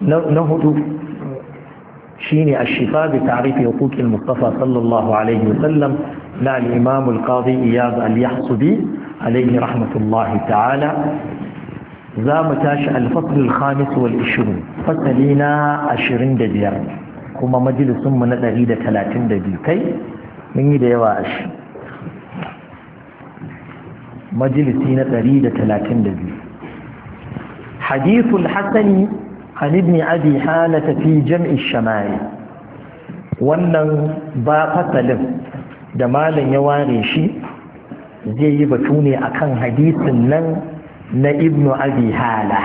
نهدو شيني الشفاء بتعريف حقوق المصطفى صلى الله عليه وسلم لا الإمام القاضي إياض اليحصبي عليه رحمة الله تعالى زامتاش الفصل الخامس والعشرون فصلنا 25 كما مجلس من 132 كي من يدواش مجلسين 132 حديث الحسن عن ابن أبي حالة في جمع الشمائل wannan ba fasalin da malam ya ware shi zai yi batu ne akan hadisin nan na ibnu abi hala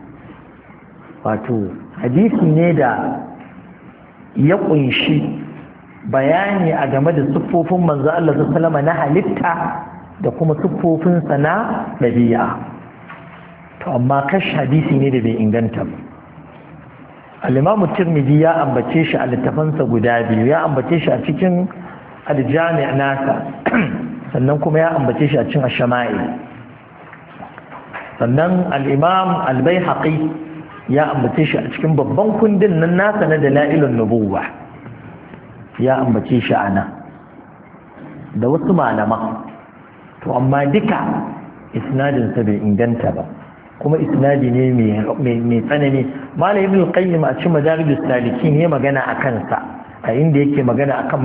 wato hadisi ne da ya kunshi bayani a game da siffofin manzo Allah sallallahu alaihi wasallam na halitta da kuma siffofinsa na ɗabi'a to amma kashi hadisi ne da bai inganta ba al-Imam Tirmidhi ya ambace shi a littafansa guda biyu ya ambace shi a cikin al-Jami' nasa sannan kuma ya ambace shi a cikin ash-Shama'il sannan al-Imam al-Baihaqi ya ambace shi a cikin babban kundin nan nasa na Dalailun Nubuwah ya ambace shi ana da wasu malama to amma duka isnadinsa bai inganta ba kuma isnadi ne mai tsanani malam ibn al-qayyim a cikin madarijus salikin ya magana a kansa a inda yake magana akan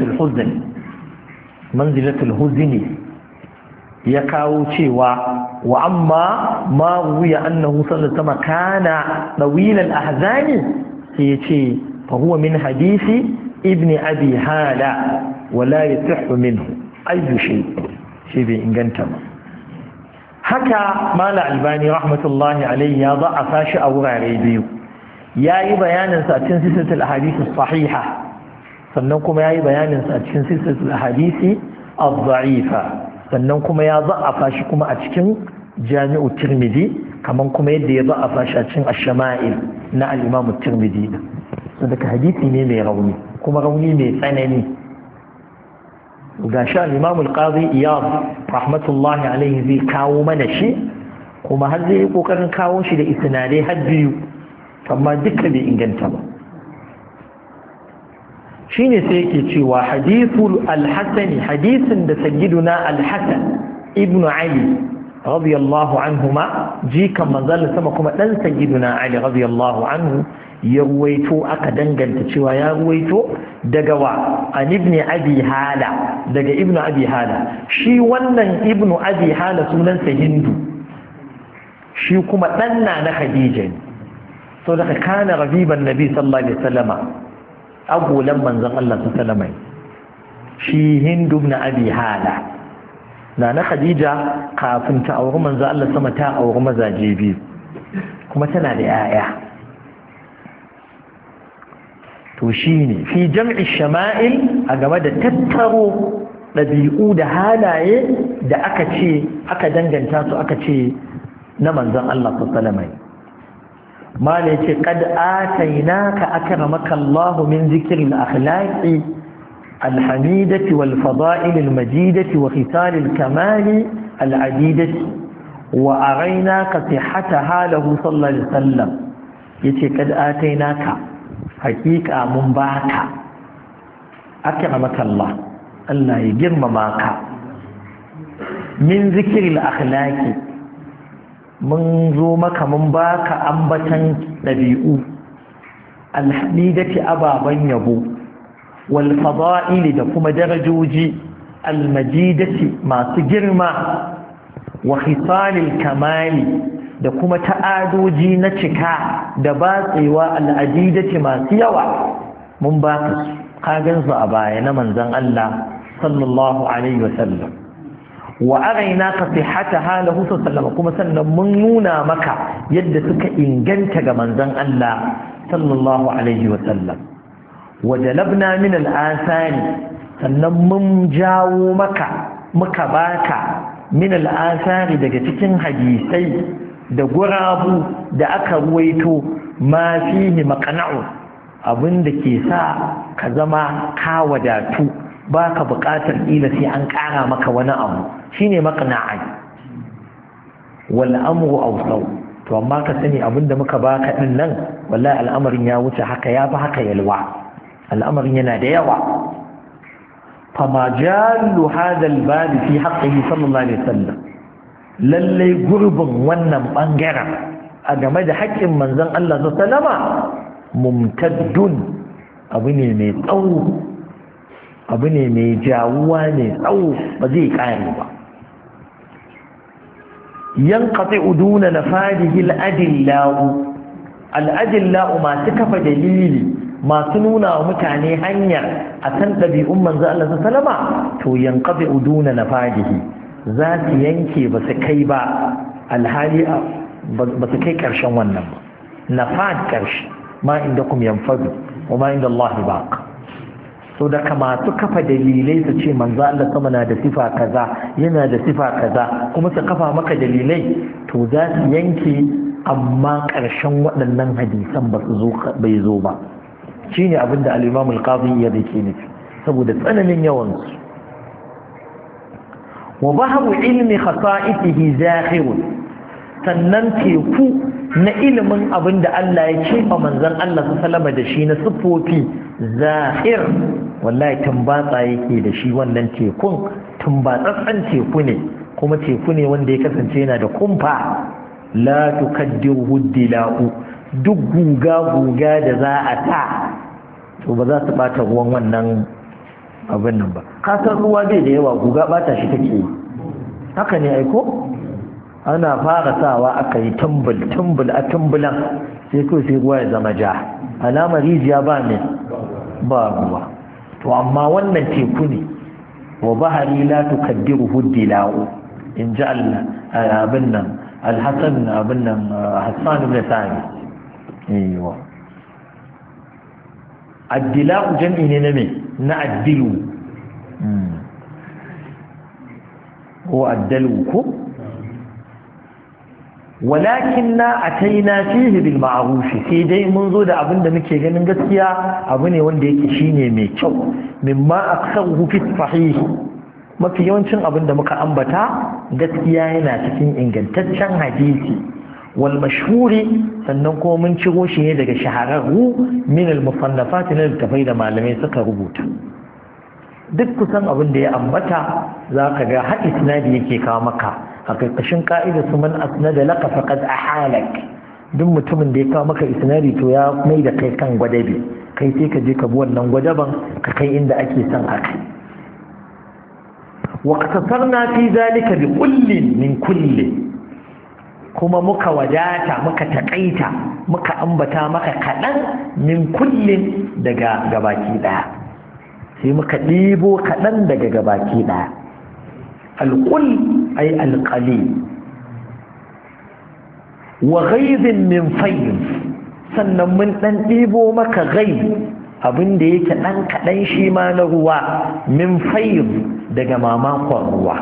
manzilatul huzni ya kawo cewa wa amma ma wuya annahu sallallahu alaihi wasallam kana dawil al-ahzani sai yace fa huwa min hadisi ibn abi hala wala yasihhu minhu ayyu shi bai inganta ba haka mala albani rahmatullahi alaihi ya za'afa shi a wurare biyu yayi bayanin sa cikin silsilatul ahadith as-sahiha sannan kuma yayi bayanin sa cikin silsilatul ahadith ad-da'ifa sannan kuma ya za'afa shi kuma a cikin jami'u tirmidhi kaman kuma yadda ya za'afa shi a cikin ash-shama'il na al-imam tirmidhi saboda hadisi ne mai rauni kuma rauni mai tsanani ga sha al-imam al-qadi iyad rahmatullahi alayhi zai kawo mana shi kuma har zai yi kokarin kawo shi da isnadai har biyu amma duka bai inganta ba shine sai yake cewa hadithul al-hasan hadisin da sayyiduna al-hasan ibnu ali radiyallahu anhuma jikan manzal sama kuma dan sayyiduna ali radiyallahu anhu ya ruwaito aka danganta cewa ya ruwaito daga wa an ibn abi hala daga ibn abi hala shi wannan ibn abi hala sunansa hindu shi kuma danna na khadija ne so daga kana rabiban nabi sallallahu alaihi wasallama agolan manzon Allah sallallahu alaihi wasallam shi hindu ibn abi hala na khadija kafin ta auri manzon Allah sama ta auri mazaje biyu kuma tana da yaya to shi ne fi jam'i shama'il a game da tattaro ɗabi'u da halaye da aka danganta su aka ce na manzon Allah sallallahu ma ne ce qad atainaka akramaka Allah min zikril akhlaqi alhamidati wal fada'il al majidati wa khital al kamal al adidati wa araynaka sihhataha lahu sallallahu alaihi wasallam yace qad atainaka hakika mun baka akramaka Allah Allah ya girmama ka min zikril akhlaqi mun zo maka mun baka ambatan dabi'u alhamidati ababan yabo wal fada'ili da kuma darajoji almajidati masu girma wa khisalil kamali da kuma ta'adoji na cika da batsewa al'adidati masu yawa mun ba ka su kagan su a baya na manzon Allah sallallahu alaihi wasallam wa araina ka sihhata halahu sallallahu kuma sannan mun nuna maka yadda suka inganta ga manzon Allah sallallahu alaihi wasallam wa jalabna min al'asani sannan mun jawo maka muka baka min al'asari daga cikin hadisai da gurabu da aka ruwaito ma fihi maqna'u abinda ke sa ka zama ka wadatu baka buƙatar ila sai an ƙara maka wani abu shine maqna'i wal amru awsaw to amma ka sani abinda muka baka din nan wallahi al'amarin ya wuce haka, ya fi haka yalwa, al'amarin yana da yawa. fama jallu hadha al-bab fi haqqihi sallallahu alaihi wasallam, lalle gurbin wannan bangaren a game da haƙƙin manzon Allah sallallahu alaihi wasallama mumtaddun, abu ne mai tsawo, abu ne mai jawuwa ne tsawo, ba zai kare ba. yanqati'u duna nafadihi al-adillau masu kafa dalili, masu nuna wa mutane hanyar a san ɗabi'un manzo Allah sallama, to yanqati'u duna nafadihi, za su yanke ba su kai ba, alhali ba su kai ƙarshen wannan ba. Nafad ƙarshe ma indakum yanfadu wa ma inda Allah baq. so da masu kafa dalilai su ce manzo Allah sama na da sifa kaza, yana da sifa kaza, kuma su kafa maka dalilai, to za su yanke, amma ƙarshen waɗannan hadisan bai zo ba. shine abinda al-Imam al-Qadhi ya dake nufi, saboda tsananin yawan su. wa bahru ilmi khasa'itihi zakhirun, sannan teku na ilimin abinda Allah ya ce ma manzon Allah sallallahu da shi na sifofi zahir, wallahi tumbatsa yake da shi wannan tekun, tumbatsatsan teku ne, kuma teku ne wanda ya kasance yana da kumfa, la tukaddiru dila'u, duk guga da za a ta, to ba za su bata ruwan wannan abin nan ba. Kasar ruwa bai da yawa, guga bata shi take yi, haka ne aiko? Ana fara sawa aka yi tumbul a tumbulan, sai kawai sai ruwa ya zama ja, alamar rijiya ba ne, ba ruwa. To amma wannan teku ne, wa bahari la tukaddiru huddila'u, in ji Allah abin nan Hassan ibn Sa'id. Ewa addila'u jam'i ne na me, na addilu ko addalu ko. walakin na ataina fihi bil ma'ruf, sai dai mun zo da abin da muke ganin gaskiya abu ne wanda yake shine mai kyau, mimma aksahu fi sahih, mafi yawancin abin da muka ambata gaskiya yana cikin ingantaccen hadisi, wal mashhuri, sannan kuma mun ciro shi ne daga shahararru min al musannafat na littafai da malamai suka rubuta. duk kusan abin da ya ambata zaka ga har isnadi yake kawo maka a ƙarƙashin ƙa'idar su man asnada laka faqad ahalak, duk mutumin da ya kawo maka isnadi to ya mai da kai kan gwadabe, kai sai ka je ka bi wannan gwadaban ka kai inda ake son a kai. wa qatasarna fi zalika bi kullin min kulli, kuma muka wadata, muka taƙaita, muka ambata maka kaɗan min kullin daga gabaki ɗaya, sai muka ɗibo kaɗan daga gabaki ɗaya. القل أي القليل. وغيظ من فيض, sannan mun ɗan ɗibo maka gai, abin da yake ɗan kaɗan shi ma na ruwa, min fayd, daga mamakon ruwa.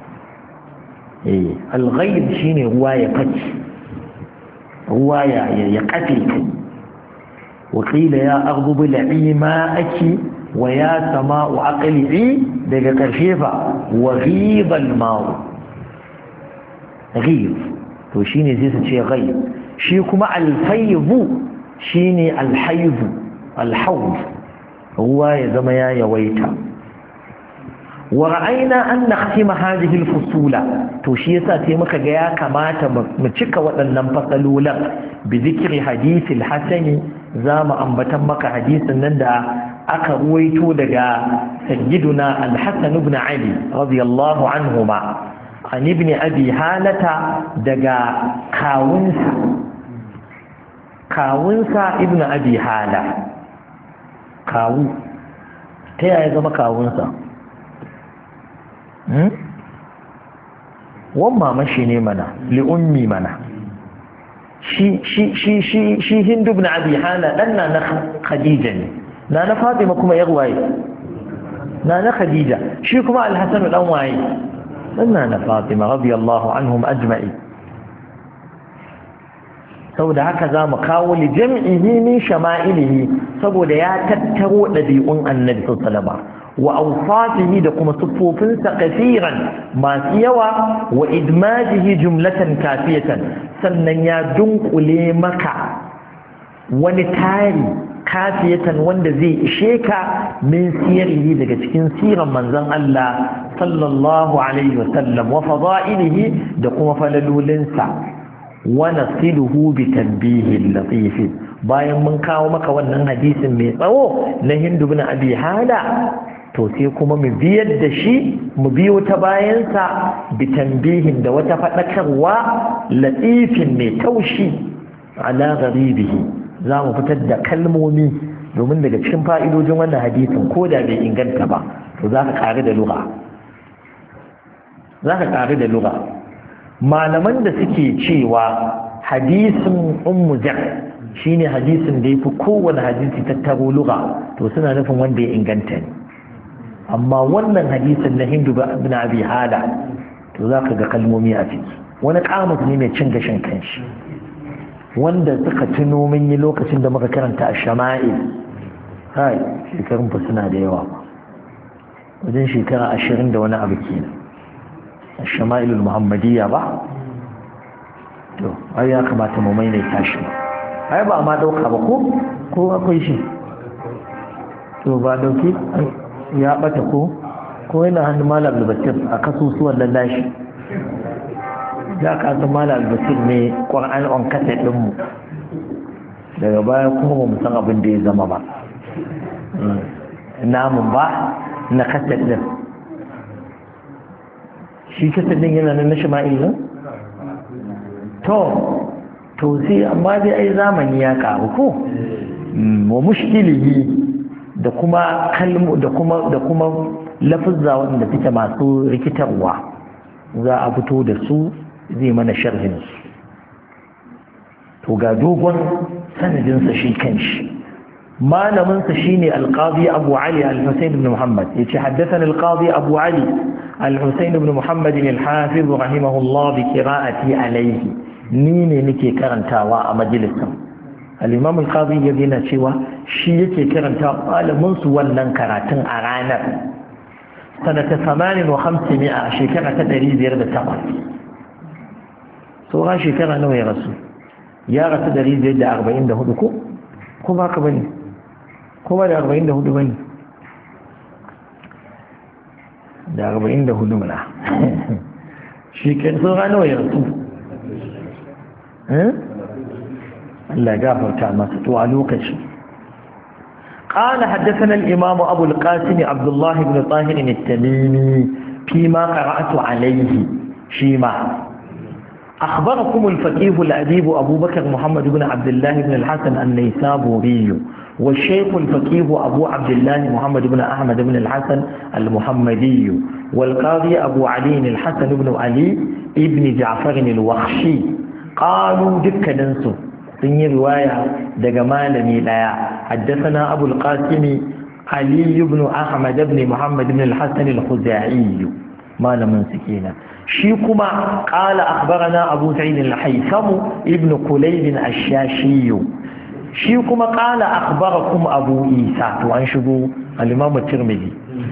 Al-ghayb shine ruwa ya faci, ruwa ya kafe kai. wa qila ya ardu bil'i ma'aki wa ya sama'u aqli'i, daga ƙarshe fa wa ghibal ma'u, ghib to shine sai su ce ghayb. shi kuma al-faydu shine al-haydu, al-hawd, ruwa ya zama ya yawaita. wa ra'ayna an nakhtima hadhihi al-fusula, to shi yasa sai muka ga ya kamata mu cika waɗannan fasalolan bi zikri hadith al-hasani, za mu ambatan maka hadisin nan da aka ruwaito daga sayyiduna al-Hasan ibn Ali radiyallahu anhuma, an ibn abi halata, daga kawunsa ibn abi hala. kawu ta yaya zama kawunsa? wan mamashi ne mana, li ummi mana. shi Hindu ibn abi hala dan na Khadija ne, na Fatima kuma yar waye, na Khadija. shi kuma al-Hasan dan waye, dan na Fatima radiyallahu anhum ajma'i. saboda haka zamu kawo li jam'ihi min shama'ilihi, saboda ya tattaro dabi'un annabi sallallahu alaihi wasallam. wa awsafihi da kuma siffofinsa kafiran masu yawa wa idmajihi jumlatan kafiyatan sannan ya dunkule maka wani tari kafiyatan wanda zai ishe ka min siyarihi daga cikin siran manzon Allah sallallahu alaihi wasallam wa fada'ilihi da kuma falalolinsa wa nasiluhu bi tanbihin latif bayan mun kawo maka wannan hadisin mai tsawo na Hindu bin Abi Hala to sai kuma mu biyar da shi mu biyo ta bayansa bi tanbihin da wata fadakarwa latifin mai taushi ala gharibihi za mu fitar da kalmomi domin daga cikin fa'idojin wannan hadisin ko da bai inganta ba to za ka ƙari da lura malaman da suke cewa hadisin ummu jar shine hadisin da yafi kowane hadisi tattaro lura to suna nufin wanda ya inganta ne amma wannan hadisin na Hindu bin Abi Hala to za ka ga kalmomi a ciki wani kamus ne mai cin gashin kanshi wanda suka tuno min yi lokacin da muka karanta a shama'il hai shekarun fa suna da yawa wajen shekara 20 da wani abu kenan a shama'ilul muhammadiyya ba to ai ya kamata mu maimaita shi ai ba ma dauka ba ko akwai shi to ba dauki ya bata ko yana hannun malam al-basir a kasusuwan lallashi za ka san malam al-basir ne ƙwar'an on kasa ɗinmu daga baya kuma ba mu san abin da ya zama ba namun ba na kasa ɗin shi kasa ɗin yana nan na shima'il nan to sai amma dai ai zamani ya karu ko wa mushkilihi da kuma kalmu da kuma lafuzza wanda suke masu rikitarwa za a fito da su zai mana sharhin su to ga dogon sanadinsa shi kanshi malaminsa shine alqadi abu ali al-husayn ibn muhammad yace haddathana alqadi abu ali al-husayn ibn muhammad al-hafiz rahimahullah bi qira'ati alayhi ni ne nake karantawa a majalisin al-imam al-qadi yana cewa shi yake karanta malamin su wannan karatun a ranar sanata 58 a shekara ta 508 sauran shekara nawa ya rasu ya rasu 544 ko ba ka bane ko ba da 44 bane da 44 mana shi kan sauran nawa ya rasu Allah gafarta masa to a lokaci قال حدثنا الإمام أبو القاسم عبد الله بن طاهر التميمي فيما قرأت عليه شيما أخبركم الفقيه الأديب أبو بكر محمد بن عبد الله بن الحسن النيسابوري والشيخ الفقيه أبو عبد الله محمد بن أحمد بن الحسن المحمدي والقاضي أبو علي الحسن بن علي ابن جعفر الوخشي قالوا دكا ننسو سني رواية دقمال ميلايا حدثنا أبو القاسم علي بن أحمد بن محمد بن الحسن الخزاعي ما لمن سكينة شيكما قال أخبرنا أبو سعيد الحيثم ابن قليب الشاشي شيكما قال أخبركم أبو إيسى وأنشدوا الإمام الترمذي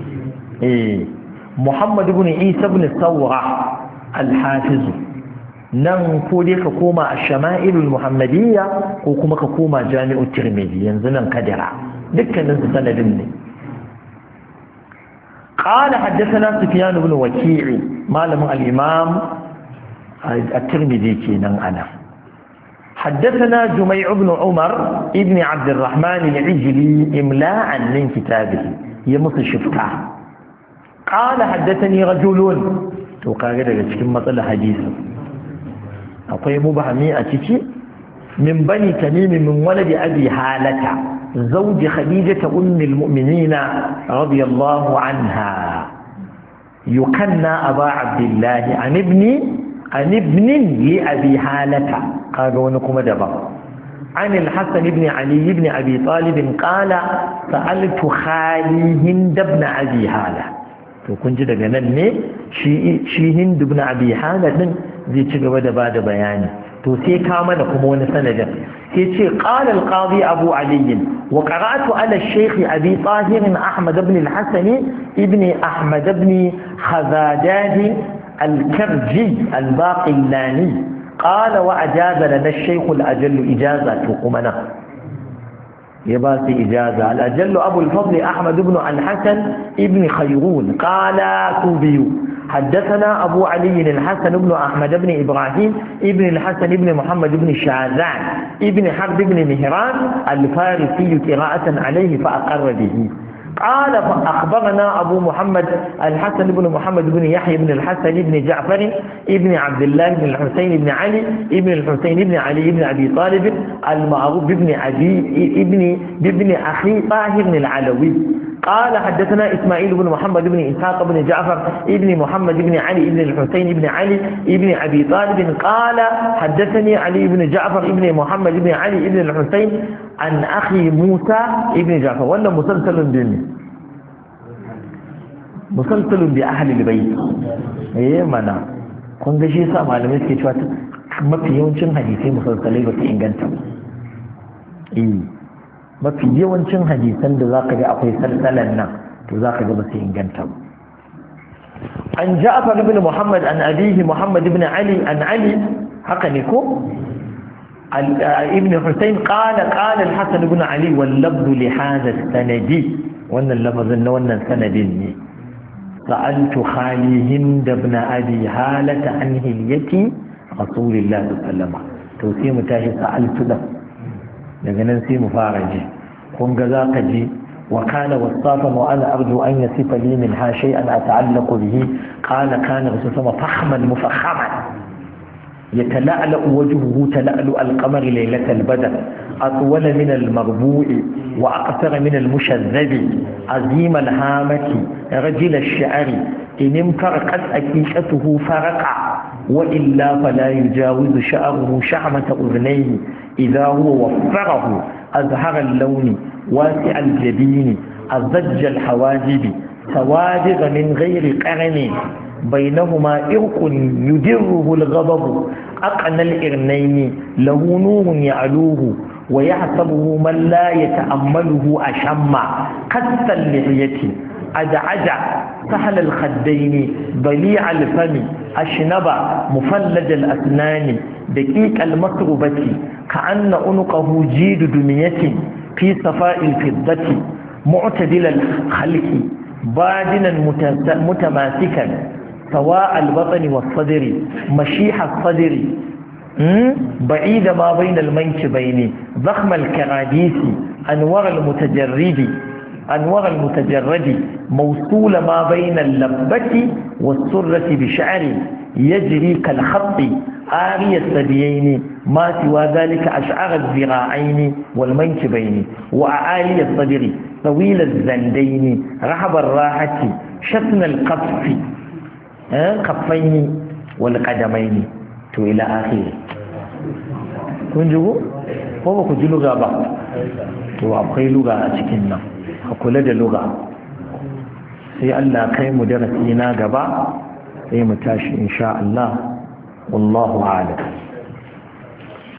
محمد بن عيسى بن الثورة الحافظ nan ko dai ka koma a shama'ilul muhammadiyya ko kuma ka koma jami'ut tirmidhi yanzu nan kadira dukkanin su sanadin ne qala haddathana sufyan ibn waki' malamin al-imam at-tirmidhi kenan ana حدثنا جميع بن عمر ابن عبد الرحمن العجلي إملاء من كتابه يمص شفتاه قال حدثني رجل وقال لك كم مثل حديث akwai mubahami a ciki min bani tamimi min waladi abi halata zawji khadijata ummul mu'minina radiyallahu anha yukanna aba abdullah an ibnin li abi halata kaga wani kuma daban عن الحسن بن علي بن أبي طالب قال سألت خالي هند بن أبي هالة وكنت دقنا شي هند بن أبي هالة zai ci gaba da ba da bayani to sai ka mana kuma wani sanadin سيتي قال القاضي أبو علي وقرأت على الشيخ أبي طاهر أحمد بن الحسن ابن أحمد بن خزاجاد الكرجي الباقلاني قال وأجاز لنا الشيخ الأجل إجازة قمنا يباسي إجازة الأجل أبو الفضل أحمد بن الحسن ابن خيرون قال كوبيو حدثنا أبو علي الحسن بن أحمد بن إبراهيم ابن الحسن بن محمد بن شاذان ابن حرب بن مهران الفارسي قراءة عليه فأقر به قال فأخبرنا أبو محمد الحسن بن محمد بن يحيى بن الحسن بن جعفر ابن عبد الله بن الحسين بن علي ابن الحسين بن علي بن أبي طالب المعروف بابن أخي طاهر العلوي قال حدثنا إسماعيل بن محمد بن إسحاق بن جعفر ابن محمد بن علي ابن الحسين بن علي ابن أبي طالب قال حدثني علي بن جعفر ابن محمد بن علي ابن الحسين عن أخي موسى ابن جعفر وأنه مسلسل بني مسلسل بأهل البيت إيه منا kun ga shi yasa malamai suke cewa mafi yawancin hadisi musalsalai ba su inganta ba mafi yawancin hadisan da zaka ga akwai salsalan nan to zaka ga ba su inganta ba an Ja'far ibn Muhammad an abihi Muhammad ibn Ali an Ali haka ne ko ابن حسين قال الحسن بن علي واللفظ لهذا السند wannan lafazin na wannan sanadin ne sa'altu khali hind ibn abi halata an hilyati rasulillah sallallahu alaihi wasallam to sai mu tashi sa'altu da daga nan sai mu fara ji kun ga zaka ji wa kana wasafan wa ana arju an yasifa li min ha shay'an ata'allaqu bihi qala kana rasulullah fakhman mufakhaman يتلألأ وجهه تلألؤ القمر ليلة البدر أطول من المربوع وأقصر من المشذب عظيم الهامة رجل الشعر إن انفرقت أكيشته فرقع وإلا فلا يجاوز شعره شحمة أذنيه إذا هو وفره أزهر اللون واسع الجبين أزج الحواجب سوادغ من غير قرن بينهما إرق يدره الغضب أقنى الإرنين له نور يعلوه ويحسبه من لا يتأمله أشم قد اللحية أدعج سهل الخدين ضليع الفم أشنب مفلج الأسنان دقيق المسربة كأن أنقه جيد دمية في صفاء الفضة معتدل الخلق بادنا متماسكا سواء البطن والصدر مشيح الصدر بعيد ما بين المنكبين ضخم الكراديس أنور المتجرد موصول ما بين اللبة والسرة بشعر يجري كالخط آري الثديين ما سوى ذلك أشعر الذراعين والمنكبين وأعالي الصدر طويل الزندين رحب الراحة شتن القف كفين والقدمين تو إلى آخره kun ji ko ba ku ji luga ba to akwai luga a cikin nan ka kula da luga sai Allah kai mu darasi na gaba sai mu tashi insha Allah wallahu a'lam